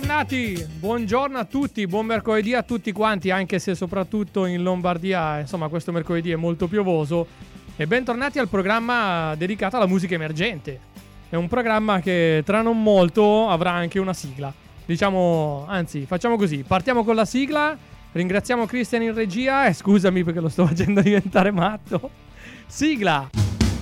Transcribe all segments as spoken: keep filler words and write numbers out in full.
Bentornati, buongiorno a tutti, buon mercoledì a tutti quanti, anche se soprattutto in Lombardia, insomma, questo mercoledì è molto piovoso. E bentornati al programma dedicato alla musica emergente. È un programma che tra non molto avrà anche una sigla. Diciamo, anzi, facciamo così, partiamo con la sigla, ringraziamo Cristian in regia e scusami perché lo sto facendo diventare matto. Sigla!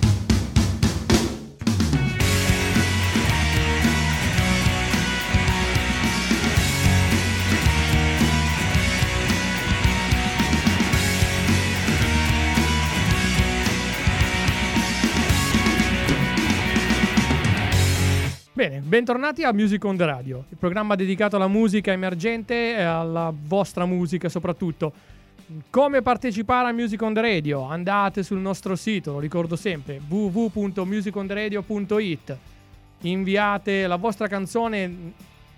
Bene, bentornati a Music on the Radio, il programma dedicato alla musica emergente e alla vostra musica soprattutto. Come partecipare a Music on the Radio? Andate sul nostro sito, lo ricordo sempre, w w w punto music on the radio punto i t. Inviate la vostra canzone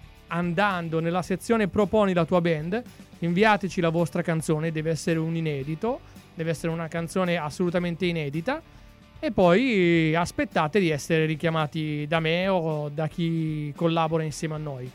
andando nella sezione Proponi la tua band. Inviateci la vostra canzone, deve essere un inedito, deve essere una canzone assolutamente inedita. E poi aspettate di essere richiamati da me o da chi collabora insieme a noi.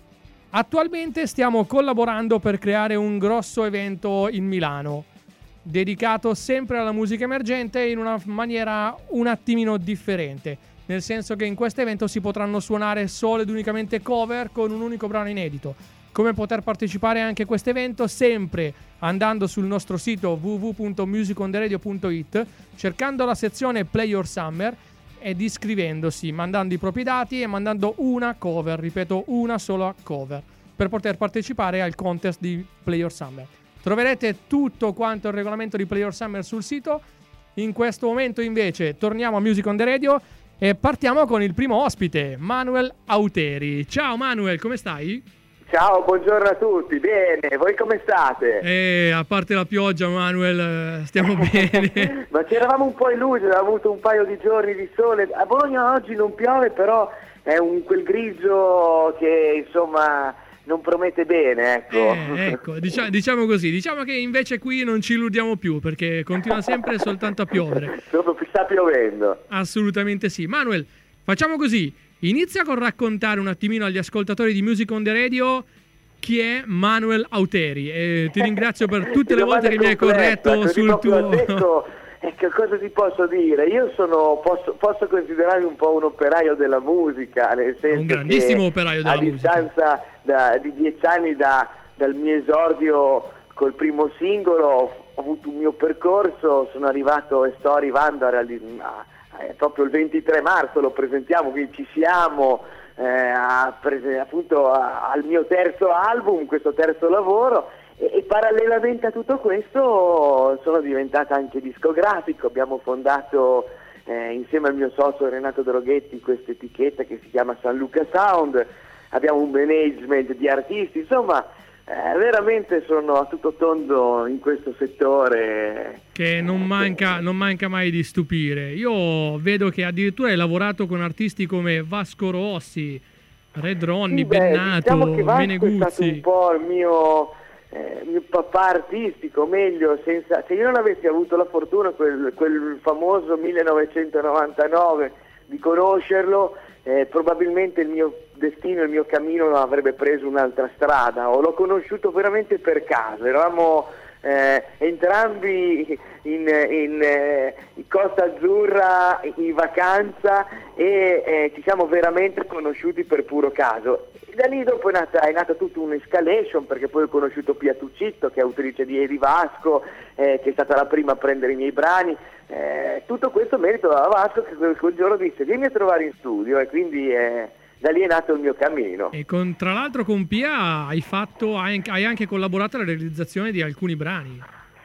Attualmente stiamo collaborando per creare un grosso evento in Milano, dedicato sempre alla musica emergente in una maniera un attimino differente. Nel senso che in questo evento si potranno suonare solo ed unicamente cover con un unico brano inedito. Come poter partecipare anche a questo evento? Sempre andando sul nostro sito w w w punto music on the radio punto i t, cercando la sezione Play Your Summer ed iscrivendosi, mandando i propri dati e mandando una cover, ripeto una sola cover, per poter partecipare al contest di Play Your Summer. Troverete tutto quanto il regolamento di Play Your Summer sul sito. In questo momento invece torniamo a Music on the Radio e partiamo con il primo ospite, Manuel Auteri. Ciao Manuel, come stai? Ciao, buongiorno a tutti, bene, voi come state? Eh, a parte la pioggia, Manuel, stiamo bene. Ma ci eravamo un po' illusi, avevamo avuto un paio di giorni di sole. A Bologna oggi non piove, però è un quel grigio che insomma non promette bene, ecco. Eh, ecco, diciamo, diciamo così, diciamo che invece qui non ci illudiamo più perché continua sempre soltanto a piovere. Sta piovendo. Assolutamente sì. Manuel, facciamo così. Inizia con raccontare un attimino agli ascoltatori di Music on the Radio chi è Manuel Auteri e ti ringrazio per tutte le volte che mi hai corretto sul tuo... Detto, eh, che cosa ti posso dire? Io sono posso, posso considerarmi un po' un operaio della musica, nel senso un grandissimo che operaio della a musica. A distanza da, di dieci anni da, dal mio esordio col primo singolo ho avuto un mio percorso, sono arrivato e sto arrivando a realizzare. Eh, proprio il ventitré marzo lo presentiamo, quindi ci siamo eh, a prese, appunto a, al mio terzo album, questo terzo lavoro e, e parallelamente a tutto questo sono diventata anche discografico. Abbiamo fondato eh, insieme al mio socio Renato Droghetti questa etichetta che si chiama San Luca Sound, abbiamo un management di artisti, insomma Eh, veramente sono a tutto tondo in questo settore che non manca, non manca mai di stupire. Io vedo che addirittura hai lavorato con artisti come Vasco Rossi, Red Ronnie, sì, beh, Bennato, diciamo che Vasco Meneguzzi. è stato un po' il mio, eh, mio papà artistico, meglio, senza, se io non avessi avuto la fortuna quel, quel famoso millenovecentonovantanove di conoscerlo, eh, probabilmente il mio destino, il mio cammino avrebbe preso un'altra strada. O l'ho conosciuto veramente per caso, eravamo eh, entrambi in, in, eh, in Costa Azzurra in vacanza e eh, ci siamo veramente conosciuti per puro caso. Da lì dopo è nata, è nata tutta un'escalation, perché poi ho conosciuto Pia Tuccitto, che è autrice di Edi Vasco, eh, che è stata la prima a prendere i miei brani. Eh, tutto questo merito a Vasco, che quel, quel giorno disse vieni a trovare in studio, e quindi eh, da lì è nato il mio cammino. E con, tra l'altro con Pia hai, fatto, hai, hai anche collaborato alla realizzazione di alcuni brani.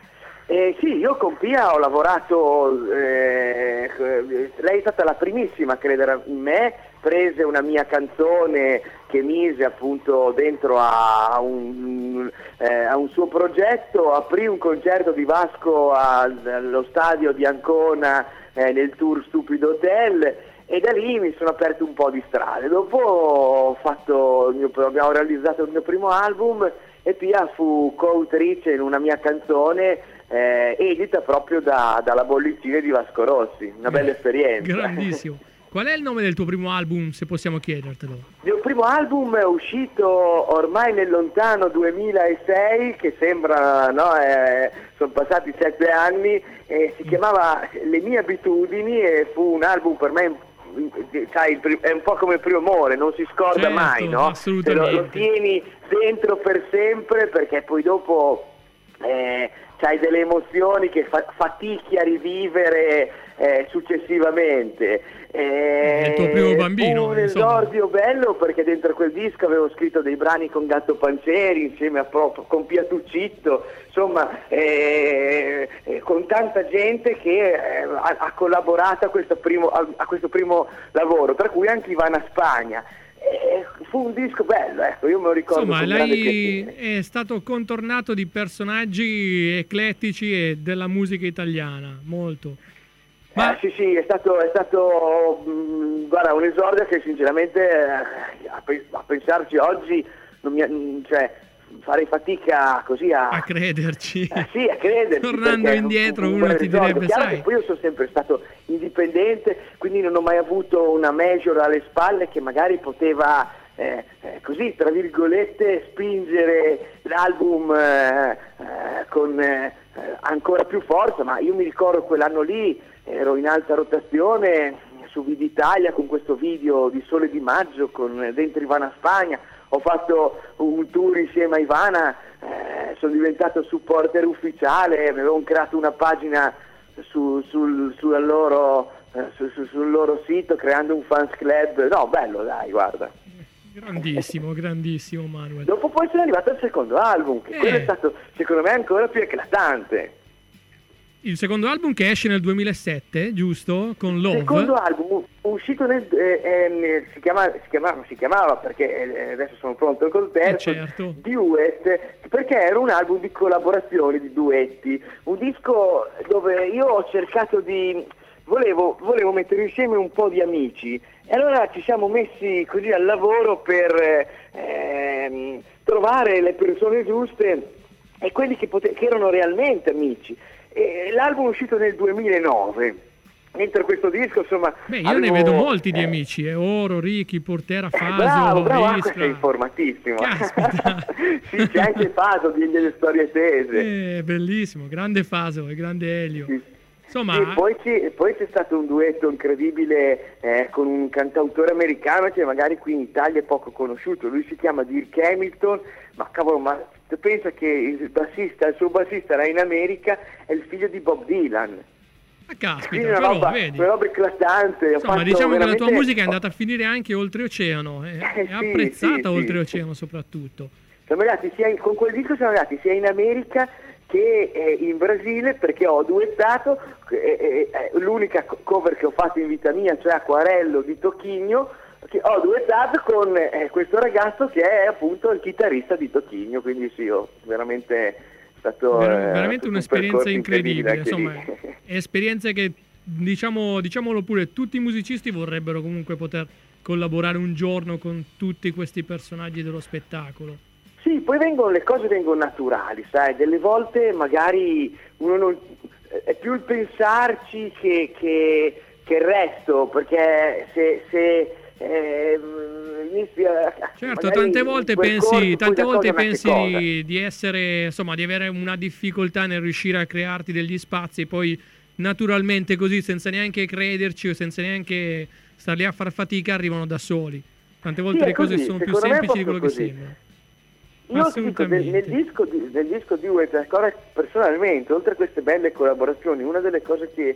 Eh, sì, io con Pia ho lavorato, eh, lei è stata la primissima a credere in me, prese una mia canzone che mise appunto dentro a un, eh, a un suo progetto, aprì un concerto di Vasco allo stadio di Ancona eh, nel tour Stupido Hotel, e da lì mi sono aperto un po' di strade. Dopo ho fatto il mio, abbiamo realizzato il mio primo album e Pia fu coautrice in una mia canzone eh, edita proprio da, dalla bollicina di Vasco Rossi, una bella esperienza. Grandissimo. Qual è il nome del tuo primo album, se possiamo chiedertelo? Il mio primo album è uscito ormai nel lontano duemilasei, che sembra, no, eh, sono passati sette anni, e si chiamava Le mie abitudini, e fu un album per me, sai, è un po' come il primo amore, non si scorda certo, mai, no? assolutamente. Lo, lo tieni dentro per sempre, perché poi dopo eh, c'hai delle emozioni che fa- fatichi a rivivere eh, successivamente. Eh, il tuo primo bambino, fu un esordio bello, perché dentro quel disco avevo scritto dei brani con Gatto Pancieri insieme a Pro- con Piatuccitto, insomma eh, eh, con tanta gente che eh, ha, ha collaborato a questo, primo, a, a questo primo lavoro, tra cui anche Ivana Spagna. Eh, fu un disco bello, ecco, io me lo ricordo. Insomma, con grande lei piacere. è stato contornato di personaggi eclettici e della musica italiana, molto. Ma Eh, sì, sì, è stato, è stato mh, guarda, un esordio che sinceramente eh, a, pe- a pensarci oggi non mi, mh, cioè, farei fatica così a, a crederci. Eh, sì, a crederci. Tornando perché indietro, un- un uno bel ti esordio. direbbe, Chiaro sai. che poi io sono sempre stato indipendente, quindi non ho mai avuto una major alle spalle che magari poteva eh, eh, così, tra virgolette, spingere l'album eh, eh, con eh, ancora più forza, ma io mi ricordo quell'anno lì ero in alta rotazione su Vid Italia con questo video di Sole di Maggio con dentro Ivana Spagna, ho fatto un tour insieme a Ivana, eh, sono diventato supporter ufficiale, avevo creato una pagina su, sul, sulla loro, eh, su, su, sul loro sito creando un fans club, no bello dai, guarda. Grandissimo, grandissimo Manuel. Dopo poi sono arrivato al secondo album, che Eh. quello è stato secondo me ancora più eclatante. Il secondo album che esce nel duemilasette, giusto? Con Love. Il secondo album uscito nel, eh, eh, si, chiama, si, chiamava, si chiamava perché eh, adesso sono pronto col terzo, Eh, certo. Duet, perché era un album di collaborazioni, di duetti, un disco dove io ho cercato di volevo, volevo mettere insieme un po' di amici, e allora ci siamo messi così al lavoro per eh, ehm, trovare le persone giuste e quelli che, pote- che erano realmente amici. E l'album è uscito nel duemilanove. Dentro questo disco, insomma. Beh, io avevo, ne vedo molti di eh, amici, eh, Oro, Ricky, Portera, eh, Faso, bravo, bravo, anche Iskra. sei informatissimo. Caspita. Sì, c'è anche Faso di delle storie tese. Eh, bellissimo, grande Faso e grande Elio. Sì. Insomma, E poi, ci- poi c'è stato un duetto incredibile eh, con un cantautore americano che magari qui in Italia è poco conosciuto. Lui si chiama Dirk Hamilton, ma cavolo, ma tu pensa che il bassista, il suo bassista era in America, è il figlio di Bob Dylan. ah, Quindi caspita, una però, roba, vedi. una roba eclatante. ha Insomma, fatto diciamo che la tua veramente- musica è andata a finire anche oltreoceano, eh, Eh, è sì, apprezzata sì, sì. oltreoceano soprattutto. Siamo andati sia in- con quel disco siamo andati sia in America che eh, in Brasile, perché ho duettato eh, eh, eh, l'unica co- cover che ho fatto in vita mia, cioè Acquarello di Tocchigno, che ho duettato con eh, questo ragazzo che è appunto il chitarrista di Tocchigno, quindi sì, ho veramente stato Ver- eh, veramente un un'esperienza percorso incredibile, anche insomma, lì. esperienze che diciamo, diciamolo pure, tutti i musicisti vorrebbero comunque poter collaborare un giorno con tutti questi personaggi dello spettacolo. Sì, poi vengono, le cose vengono naturali, sai, delle volte magari uno non, è più il pensarci che, che, che il resto, perché se, se eh, inizi a... Certo, magari tante volte in quel corso, pensi, poi tante la volte cosa nasce cosa. pensi di essere, insomma, di avere una difficoltà nel riuscire a crearti degli spazi, poi naturalmente così, senza neanche crederci o senza neanche star lì a far fatica, arrivano da soli. Tante volte Sì, è le cose così, sono più secondo me è semplici di quello proprio che così. sembrano. Io ti dico, nel, nel Assolutamente. disco di, nel disco di Wet ancora personalmente, oltre a queste belle collaborazioni, una delle cose che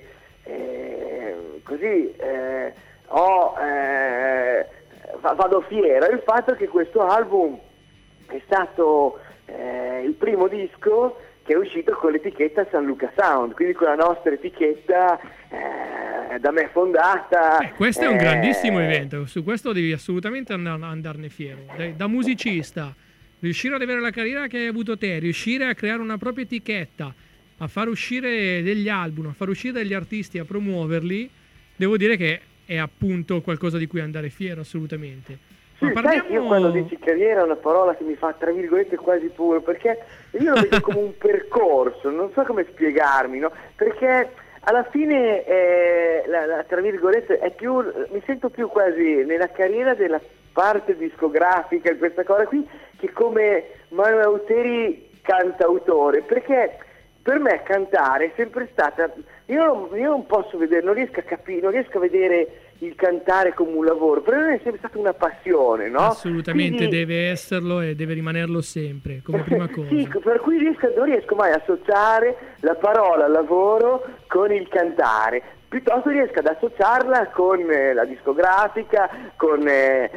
eh, così eh, ho, eh, va- vado fiera è il fatto che questo album è stato eh, il primo disco che è uscito con l'etichetta San Luca Sound, quindi con la nostra etichetta eh, da me fondata. Eh, questo è un eh, grandissimo evento, su questo devi assolutamente and- andarne fiero. Da, da musicista, riuscire ad avere la carriera che hai avuto te, riuscire a creare una propria etichetta, a far uscire degli album, a far uscire degli artisti, a promuoverli, devo dire che è appunto qualcosa di cui andare fiero, assolutamente. Sì, Ma sai parliamo... che io quando dici carriera è una parola che mi fa tra virgolette quasi pure, perché io lo vedo come un percorso, non so come spiegarmi, no? Perché alla fine, eh, la, la, tra virgolette, è più, mi sento più quasi nella carriera della parte discografica in questa cosa qui, che come Manuel Auteri cantautore, perché per me cantare è sempre stata, io non, io non posso vedere, non riesco a capire, non riesco a vedere il cantare come un lavoro, per me è sempre stata una passione, no? Assolutamente. Quindi deve esserlo e deve rimanerlo sempre, come prima cosa. Sì, per cui riesco, non riesco mai a associare la parola lavoro con il cantare, piuttosto riesco ad associarla con eh, la discografica, con eh,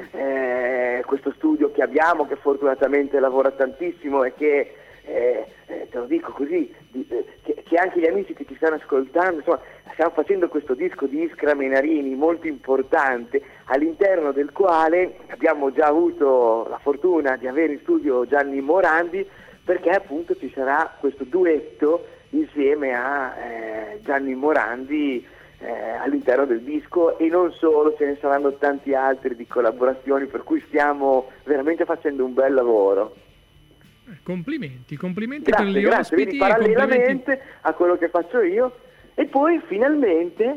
eh, questo studio che abbiamo, che fortunatamente lavora tantissimo e che Eh, eh, te lo dico così, di, eh, che, che anche gli amici che ci stanno ascoltando, insomma, stiamo facendo questo disco di Iskra Menarini molto importante, all'interno del quale abbiamo già avuto la fortuna di avere in studio Gianni Morandi, perché appunto ci sarà questo duetto insieme a eh, Gianni Morandi eh, all'interno del disco, e non solo, ce ne saranno tanti altri di collaborazioni, per cui stiamo veramente facendo un bel lavoro. Complimenti, complimenti grazie, per gli grazie, ospiti. Quindi parallelamente a quello che faccio io, e poi finalmente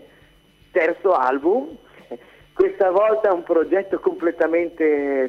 terzo album, questa volta un progetto completamente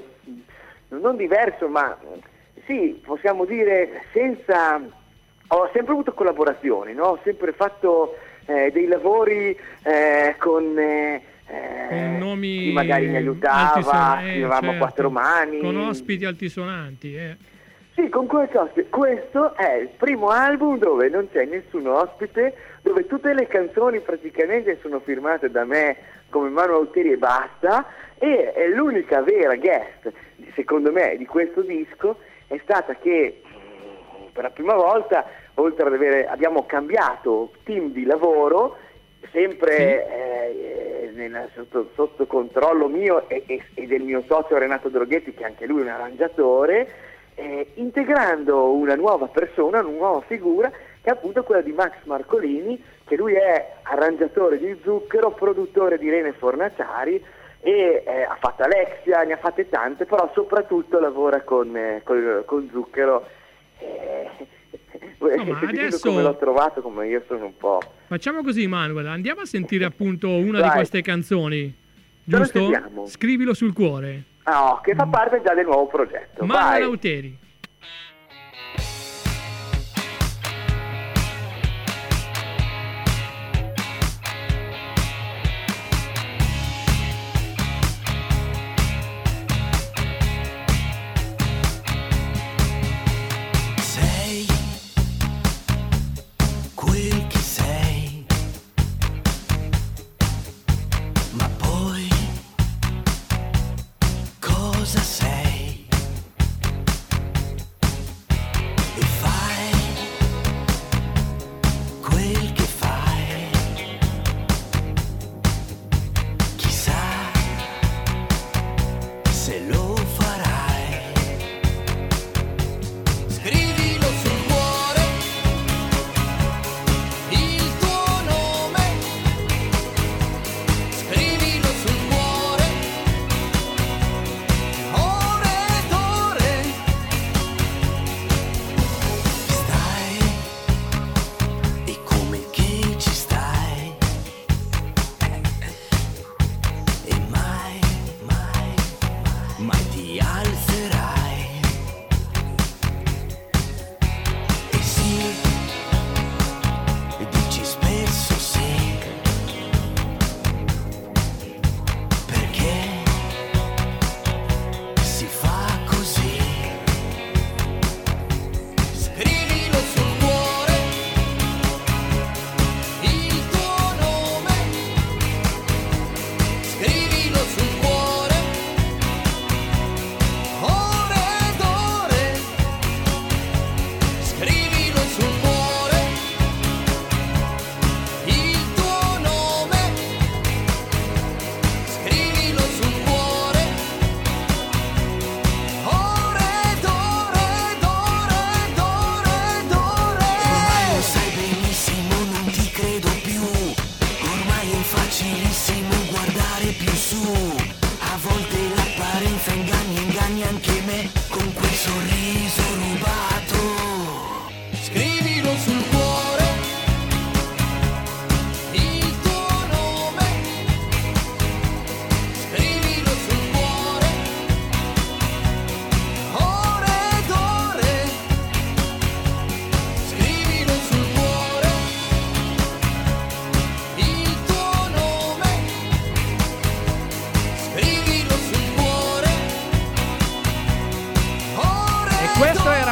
non diverso, ma sì, possiamo dire senza, ho sempre avuto collaborazioni, no? Ho sempre fatto eh, dei lavori eh, con eh, con nomi chi magari mi aiutava, altisonanti, scrivevamo certo, a quattro mani, con ospiti altisonanti, eh. Sì, con questi ospiti. Questo è il primo album dove non c'è nessun ospite, dove tutte le canzoni praticamente sono firmate da me come Manuel Auteri e basta, e è l'unica vera guest, secondo me, di questo disco è stata che per la prima volta, oltre ad avere, abbiamo cambiato team di lavoro, sempre sì. eh, nel, sotto, sotto controllo mio e, e, e del mio socio Renato Droghetti, che anche lui è un arrangiatore, Eh, integrando una nuova persona, una nuova figura, che è appunto quella di Max Marcolini, che lui è arrangiatore di Zucchero, produttore di Irene Fornaciari, e eh, ha fatto Alexia, ne ha fatte tante, però soprattutto lavora con, eh, con, con Zucchero. Eh, no, ma adesso come l'ho trovato, come io sono un po'. Facciamo così, Manuel, andiamo a sentire appunto una Vai. di queste canzoni, giusto? Scrivilo sul cuore. No, che fa parte già del nuovo progetto. Manuel Auteri. Sei quel che sei, ma poi cosa sei? E fai quel che fai. Chissà se lo farai. Scrivilo sul cuore, il tuo nome. Scrivilo sul cuore, ore ed ore. Stai, e come che ci stai, e mai, mai, mai ti alzerai. E sì, dici spesso sì, perché si fa così. Scrivilo sul cuore, il tuo nome. Scrivilo sul cuore, ore ed ore. Scrivilo sul cuore, il tuo nome. Scrivilo sul cuore, ore ed ore ed ore ed ore ed ore. Ormai lo sai benissimo, non ti credo più. Ormai è facilissimo guardare più su. A volte l'apparenza inganna, inganni anche me con quel sorriso rubato. Scrivilo sul cuore,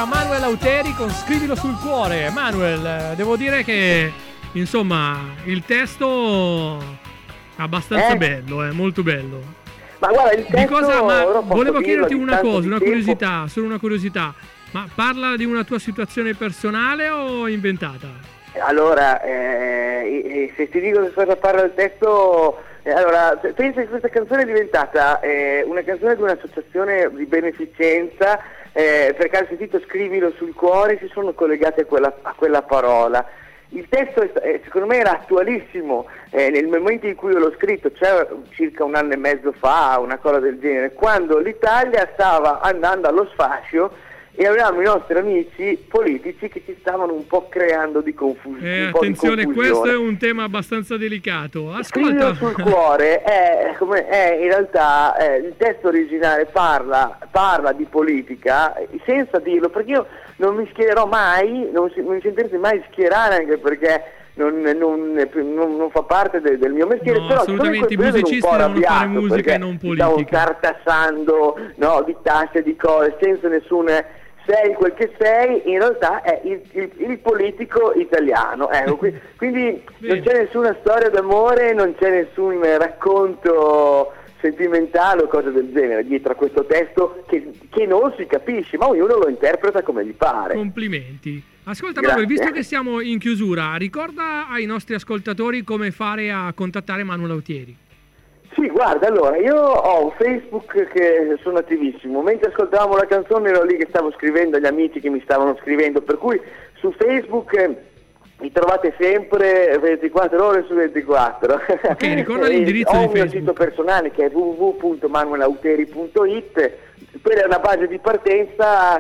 era Manuel Auteri con Scrivilo sul cuore. Manuel, devo dire che insomma il testo è abbastanza Eh? bello, è molto bello. Ma guarda, il testo, Di cosa, ma ora posso volevo dirlo, chiederti a una distanza cosa, di una tempo. curiosità, solo una curiosità. Ma parla di una tua situazione personale o inventata? Allora, eh, eh, se ti dico che cosa parla il testo, eh, allora, pensa che questa canzone è diventata eh, una canzone di un'associazione di beneficenza, eh, perché al sentito Scrivilo sul cuore si sono collegate a quella, a quella parola. Il testo è, eh, secondo me era attualissimo eh, nel momento in cui io l'ho scritto, cioè circa un anno e mezzo fa, una cosa del genere, quando l'Italia stava andando allo sfascio e avevamo i nostri amici politici che ci stavano un po' creando di confusione. Eh, un po' di attenzione, confusione. questo è un tema abbastanza delicato. Scrivilo Ascolta. sul cuore è, come, è in realtà eh, il testo originale parla, parla di politica eh, senza dirlo, perché io non mi schiererò mai, non, si, non mi sentirete mai schierare, anche perché non, non, non, non fa parte del, del mio mestiere. No, però assolutamente, i sono in quel musicisti periodo un po' devono fare arrabbiato, musica e perché non stavo politica. tartassando, no, di tasse, di cose, senza nessun sei quel che sei, in realtà è il, il, il politico italiano, ecco, qui, quindi non c'è nessuna storia d'amore, non c'è nessun racconto sentimentale o cose del genere dietro a questo testo che, che non si capisce, ma ognuno lo interpreta come gli pare. Complimenti. Ascolta Grazie. Manuel, visto che siamo in chiusura, ricorda ai nostri ascoltatori come fare a contattare Manuel Auteri. Sì, guarda, allora, io ho un Facebook che sono attivissimo, mentre ascoltavamo la canzone ero lì che stavo scrivendo agli amici che mi stavano scrivendo, per cui su Facebook eh, mi trovate sempre ventiquattro ore su ventiquattro. Ok, ricorda l'indirizzo ho di un mio Facebook. sito personale che è w w w punto manuelauteri punto i t, quella è una base di partenza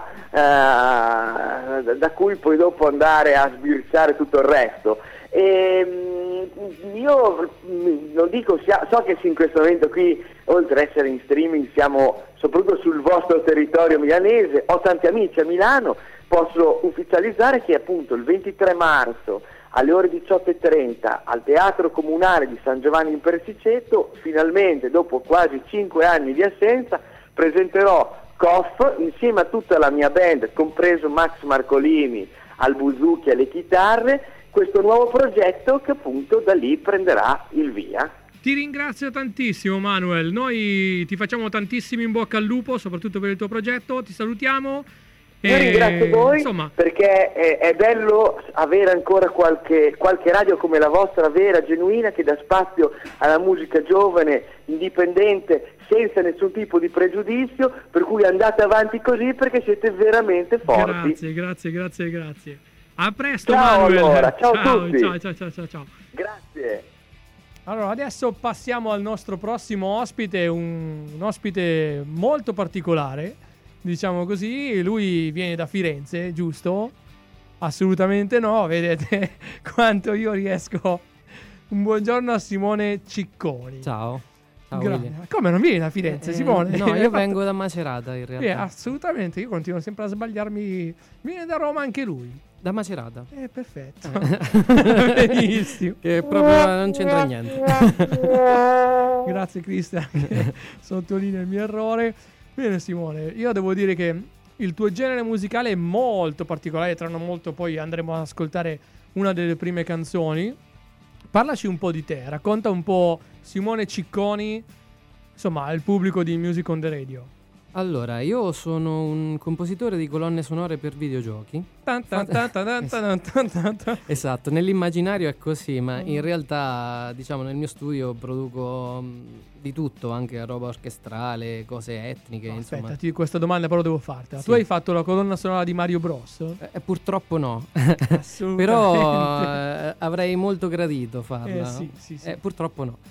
eh, da cui poi dopo andare a sbirciare tutto il resto. E, io non dico, so che in questo momento qui, oltre ad essere in streaming, siamo soprattutto sul vostro territorio milanese, ho tanti amici a Milano, posso ufficializzare che appunto il ventitré marzo alle ore diciotto e trenta al Teatro Comunale di San Giovanni in Persiceto, finalmente dopo quasi cinque anni di assenza, presenterò C O F insieme a tutta la mia band, compreso Max Marcolini al buzuki e alle chitarre, questo nuovo progetto che appunto da lì prenderà il via. Ti ringrazio tantissimo Manuel, noi ti facciamo tantissimo in bocca al lupo, soprattutto per il tuo progetto, ti salutiamo. Io e, ringrazio voi insomma, perché è, è bello avere ancora qualche, qualche radio come la vostra, vera, genuina, che dà spazio alla musica giovane, indipendente, senza nessun tipo di pregiudizio, per cui andate avanti così perché siete veramente forti. grazie, grazie, grazie, grazie. A presto Ciao, Manuel. allora, ciao a ciao, tutti. ciao, ciao, ciao, ciao, ciao. Grazie. Allora, adesso passiamo al nostro prossimo ospite, un, un ospite molto particolare, diciamo così. Lui viene da Firenze, giusto? Assolutamente no, vedete quanto io riesco. Un buongiorno a Simone Cicconi. Ciao. Ciao Gra- William. Come non vieni da Firenze, Eh, Simone? No, io vengo da Macerata in realtà. Eh, assolutamente, io continuo sempre a sbagliarmi. Viene da Roma anche lui. Da Macerata. Eh, perfetto. Benissimo. Che proprio non c'entra niente. Grazie Cristian, che sottolinea il mio errore. Bene Simone, io devo dire che il tuo genere musicale è molto particolare, tra non molto poi andremo ad ascoltare una delle prime canzoni. Parlaci un po' di te, racconta un po' Simone Cicconi, insomma, al pubblico di Music on the Radio. Allora, io sono un compositore di colonne sonore per videogiochi. Tan tan tan tan tan tan tan tan. Esatto, nell'immaginario è così, ma in realtà, diciamo, nel mio studio produco mh, di tutto, anche roba orchestrale, cose etniche, No, insomma. aspetta, ti- questa domanda però devo fartela. Sì. Tu hai fatto la colonna sonora di Mario Bros? Eh, purtroppo no. Assolutamente. Però eh, avrei molto gradito farla. Eh, sì, sì, sì. Eh, purtroppo no.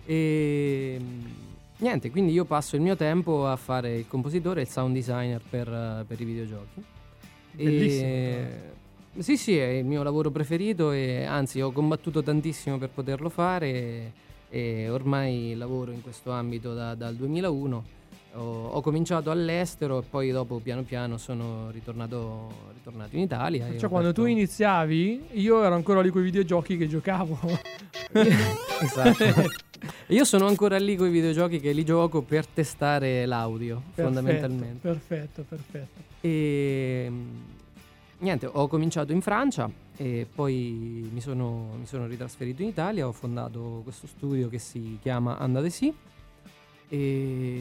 E niente, quindi io passo il mio tempo a fare il compositore e il sound designer per, eh, per i videogiochi. Bellissimo, E sì, sì, è il mio lavoro preferito e anzi ho combattuto tantissimo per poterlo fare e, e ormai lavoro in questo ambito da- dal duemilauno. Ho, ho cominciato all'estero e poi dopo piano piano sono ritornato, ritornato in Italia. e Cioè, ho quando tu aperto- iniziavi, io ero ancora lì con i videogiochi che giocavo. Esatto. Io sono ancora lì con i videogiochi che li gioco per testare l'audio, Perfetto, fondamentalmente. Perfetto, perfetto. E niente, ho cominciato in Francia e poi mi sono, mi sono ritrasferito in Italia, ho fondato questo studio che si chiama Under the Sea e,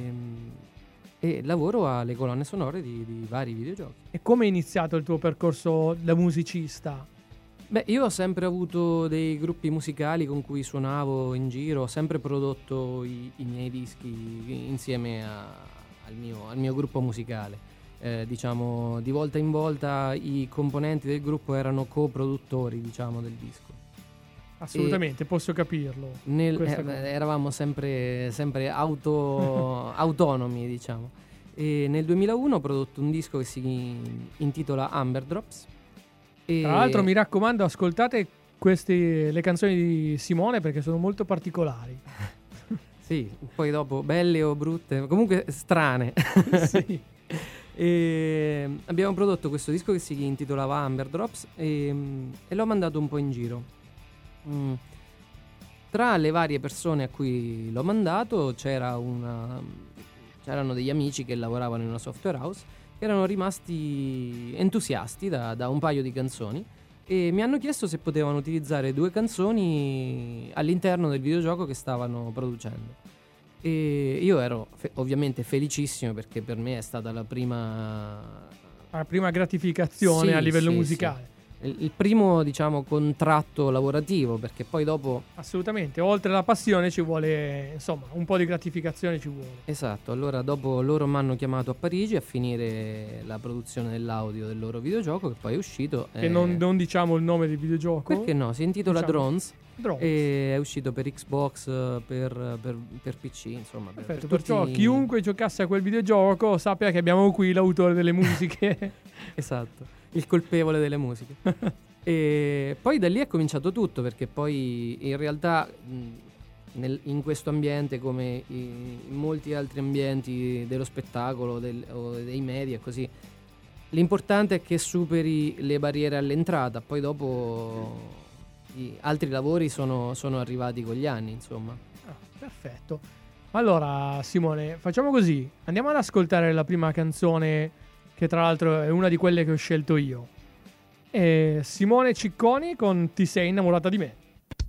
e lavoro alle colonne sonore di, di vari videogiochi. E come è iniziato il tuo percorso da musicista? Beh, io ho sempre avuto dei gruppi musicali con cui suonavo in giro, ho sempre prodotto i, i miei dischi insieme a, al, mio, al mio gruppo musicale. Eh, diciamo, di volta in volta i componenti del gruppo erano coproduttori, diciamo, del disco. Assolutamente, e posso capirlo. Nel, eh, eravamo sempre, sempre auto, autonomi, diciamo. E nel duemilauno ho prodotto un disco che si intitola Amber Drops. E tra l'altro mi raccomando, ascoltate queste, le canzoni di Simone perché sono molto particolari. Sì, poi dopo belle o brutte, comunque strane. Sì. E abbiamo prodotto questo disco che si intitolava Amber Drops e, e l'ho mandato un po' in giro. Mm. Tra le varie persone a cui l'ho mandato c'era una, c'erano degli amici che lavoravano in una software house che erano rimasti entusiasti da, da un paio di canzoni e mi hanno chiesto se potevano utilizzare due canzoni all'interno del videogioco che stavano producendo. E io ero fe- ovviamente felicissimo perché per me è stata la prima la prima gratificazione sì, a livello sì, musicale. Sì. Il, il primo, diciamo, contratto lavorativo, perché poi dopo assolutamente, oltre alla passione ci vuole, insomma, un po' di gratificazione ci vuole. Esatto, allora dopo loro mi hanno chiamato a Parigi a finire la produzione dell'audio del loro videogioco che poi è uscito. Che eh... non, non diciamo il nome del videogioco. Perché no, si intitola diciamo. Drones. Drones. E è uscito per Xbox, per, per, per P C, insomma. Per, Perfetto, per perciò tutti... chiunque giocasse a quel videogioco sappia che abbiamo qui l'autore delle musiche. Esatto, il colpevole delle musiche. E poi da lì è cominciato tutto, perché poi in realtà mh, nel, in questo ambiente, come in molti altri ambienti dello spettacolo del, o dei media, così, l'importante è che superi le barriere all'entrata, poi dopo i altri lavori sono, sono arrivati con gli anni, insomma. Ah, perfetto. Allora, Simone, facciamo così. Andiamo ad ascoltare la prima canzone, che tra l'altro è una di quelle che ho scelto io. È Simone Cicconi con Ti sei innamorata di me.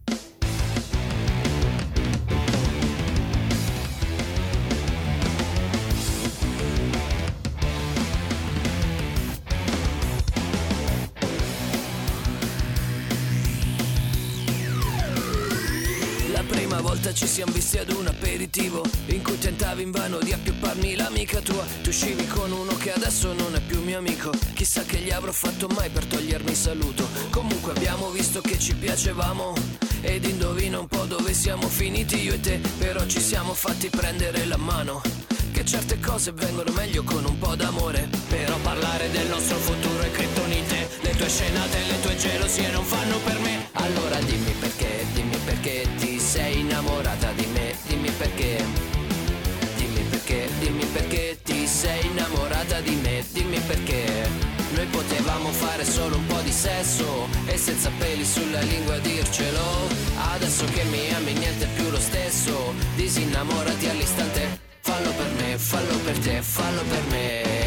Ci siamo visti ad un aperitivo in cui tentavi invano di appiopparmi l'amica tua. Tu uscivi con uno che adesso non è più mio amico. Chissà che gli avrò fatto mai per togliermi saluto. Comunque abbiamo visto che ci piacevamo ed indovina un po' dove siamo finiti io e te. Però ci siamo fatti prendere la mano, che certe cose vengono meglio con un po' d'amore. Però parlare del nostro futuro è criptonite. Le tue scenate e le tue gelosie non fanno per me. Allora dimmi perché, dimmi perché ti sei innamorata di me. Dimmi perché, dimmi perché, dimmi perché ti sei innamorata di me. Dimmi perché noi potevamo fare solo un po' di sesso e senza peli sulla lingua dircelo. Adesso che mi ami niente più lo stesso. Disinnamorati all'istante. Fallo per me, fallo per te, fallo per me.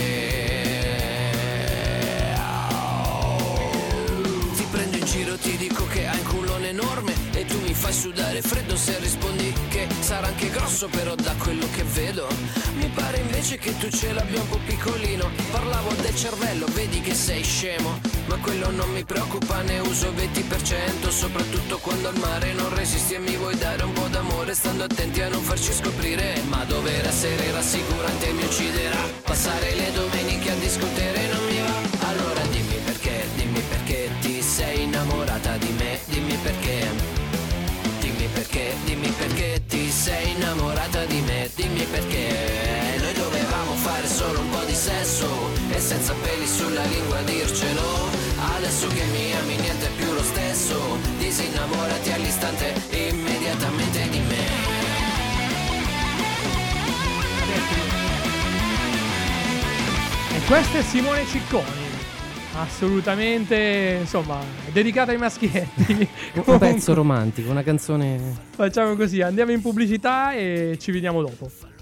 Ti prendo in giro, ti dico che hai un culone enorme e tu mi fai sudare freddo se rispondi che sarà anche grosso, però da quello che vedo mi pare invece che tu ce l'abbia un po' piccolino. Parlavo del cervello, vedi che sei scemo, ma quello non mi preoccupa, ne uso venti per cento, soprattutto quando al mare non resisti e mi vuoi dare un po' d'amore, stando attenti a non farci scoprire. Ma dover essere rassicurante mi ucciderà, passare le domeniche a discutere non mi va. Allora dimmi perché, dimmi perché ti sei innamorata di me. Dimmi perché, dimmi perché, dimmi perché ti sei innamorata di me. Dimmi perché noi dovevamo fare solo un po' di sesso e senza peli sulla lingua dircelo. Adesso che mi ami niente più lo stesso. Disinnamorati all'istante immediatamente di me. E questo è Simone Cicconi. Assolutamente, insomma, dedicata ai maschietti. Un pezzo romantico, una canzone. Facciamo così, andiamo in pubblicità e ci vediamo dopo.